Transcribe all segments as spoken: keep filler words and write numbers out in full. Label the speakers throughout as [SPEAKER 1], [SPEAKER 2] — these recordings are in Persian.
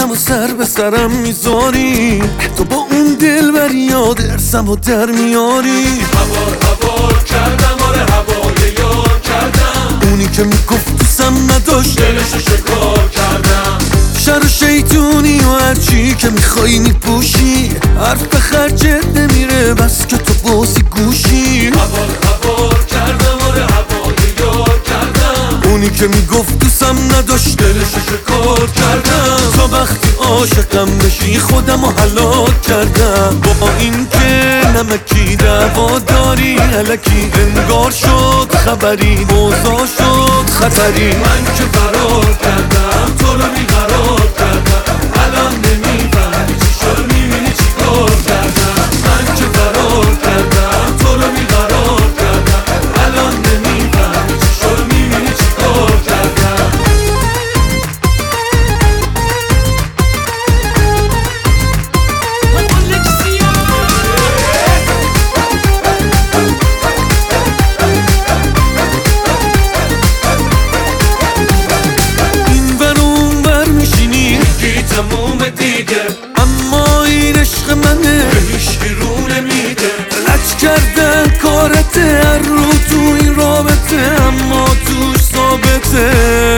[SPEAKER 1] و سر به سرم میذاری، تو با اون دل بر یاد ارسم و در میاری.
[SPEAKER 2] هوار هوار کردم، آره هوای یار کردم،
[SPEAKER 1] اونی که میگفت دوستم نداشت
[SPEAKER 2] دلشو شکار کردم.
[SPEAKER 1] شر و شیطونی و هرچی که میخوایی میپوشی، حرف به خرجت نمیره بس که تو بازی گوشی.
[SPEAKER 2] هوار هوار کردم، آره هوای یار کردم،
[SPEAKER 1] اونی که میگفت دوستم نداشت
[SPEAKER 2] دلشو شکار کردم.
[SPEAKER 1] تا وقتی عاشقم بشی خودم رو هلاک کردم. با این که نمکی دعوا داری الکی انگار شد خبری، اوضاع شد خطری.
[SPEAKER 2] من که فرار کردم تو رو بیقرار کردم، الان نمیفهمی چی شد میبینی چی کار کردم. من که فرار کردم تو رو بیقرار کردم، الان نمیفهمی چی شد میبینی چی کار کردم. تموم دیگه
[SPEAKER 1] اما این عشق منه
[SPEAKER 2] به هیچکی رو نمیده.
[SPEAKER 1] لج کردن کارته هر رو تو این رابطه، اما توش ثابته.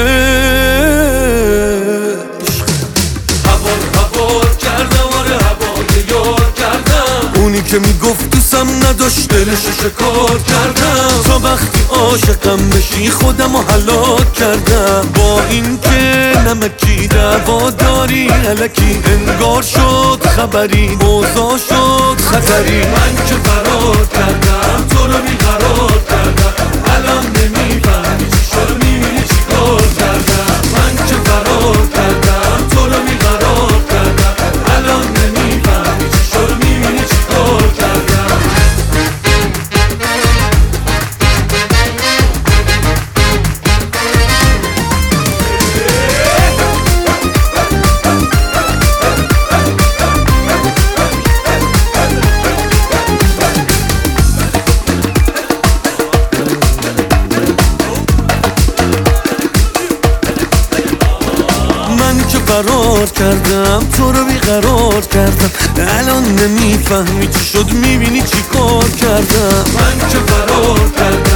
[SPEAKER 2] هوار هوار کردم، آره هوای یار کردم،
[SPEAKER 1] اونی که میگفت دوستم نداشت
[SPEAKER 2] دلشو شکار کردم.
[SPEAKER 1] تا وقتی عاشقم بشی خودم رو هلاک کردم. با این که نمکی دعوا داری الکی انگار شد خبری، اوضاع شد خطری.
[SPEAKER 2] من که فرار کردم تو رو بیقرار کردم، الان نمیفهمی چی شد میبینی چی کار کردم. من که فرار کردم تو رو بیقرار کردم، الان نمیفهمی چی شد میبینی چی کار کردم.
[SPEAKER 1] من که فرار کردم تو رو بیقرار کردم، الان نمیفهمی چی شد میبینی چی کار کردم.
[SPEAKER 2] من که فرار کردم